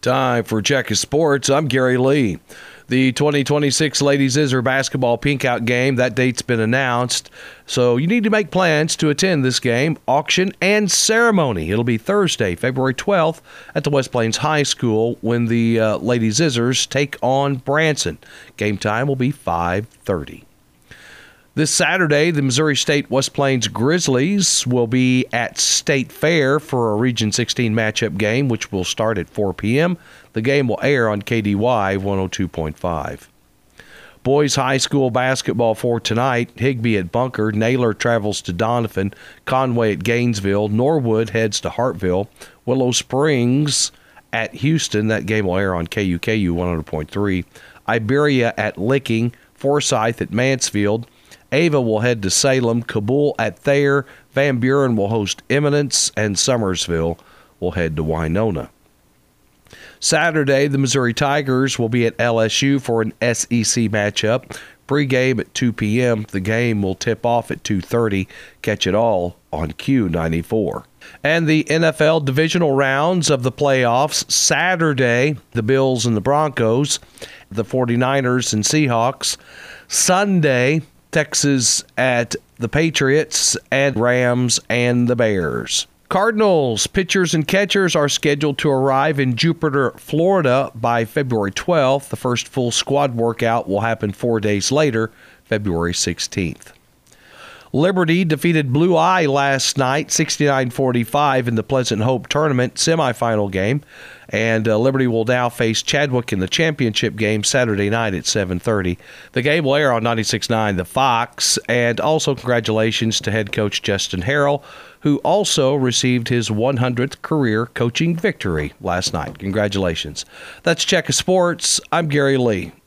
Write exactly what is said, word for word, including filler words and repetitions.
Time for Check of Sports. I'm Gary Lee. The twenty twenty-six Ladies Iser basketball pinkout game, that date's been announced. So you need to make plans to attend this game, auction, and ceremony. It'll be Thursday, February twelfth at the West Plains High School when the uh, Ladies Isers take on Branson. Game time will be five thirty. This Saturday, the Missouri State West Plains Grizzlies will be at State Fair for a Region sixteen matchup game, which will start at four p.m. The game will air on K D Y one oh two point five. Boys high school basketball for tonight. Higbee at Bunker. Naylor travels to Donovan. Conway at Gainesville. Norwood heads to Hartville. Willow Springs at Houston. That game will air on K U K U one hundred point three. Iberia at Licking. Forsyth at Mansfield. Ava will head to Salem. Kabul at Thayer. Van Buren will host Eminence. And Summersville will head to Winona. Saturday, the Missouri Tigers will be at L S U for an S E C matchup. Pre-game at two p.m. The game will tip off at two thirty. Catch it all on Q ninety-four. And the N F L divisional rounds of the playoffs. Saturday, the Bills and the Broncos, the forty-niners and Seahawks. Sunday, Texas at the Patriots, and Rams and the Bears. Cardinals pitchers and catchers are scheduled to arrive in Jupiter, Florida by February twelfth. The first full squad workout will happen four days later, February sixteenth. Liberty defeated Blue Eye last night, sixty-nine forty-five in the Pleasant Hope Tournament semifinal game. And uh, Liberty will now face Chadwick in the championship game Saturday night at seven thirty. The game will air on ninety-six point nine The Fox. And also congratulations to head coach Justin Harrell, who also received his one hundredth career coaching victory last night. Congratulations. That's Check of Sports. I'm Gary Lee.